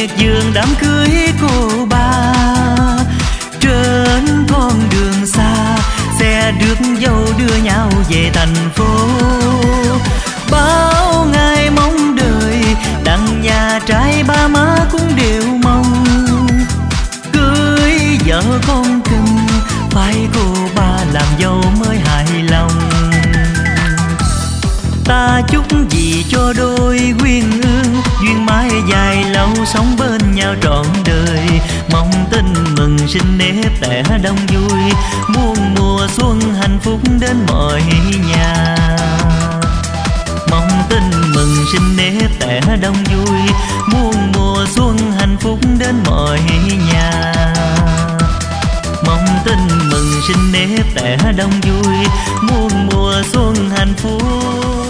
miệt vườn đám cưới cô ba. Trên con đường xa, xe rước dâu đưa nhau về thành phố. Bao ngày mong đợi, đặng nhà trai ba má cũng đều mong. Cưới vợ con cưng, phải cô ba làm dâu mới hài lòng. Ta chúc gì cho đôi quyên ương, duyên mãi dài lâu sống bên nhau trọn đời. Mong tin mừng sinh nếp tẻ đông vui, muôn mùa xuân hạnh phúc đến mọi nhà. Mong tin mừng sinh nếp tẻ đông vui, muôn mùa xuân hạnh phúc đến mọi nhà. Mong tin mừng sinh nếp tẻ đông vui, muôn mùa xuân hạnh phúc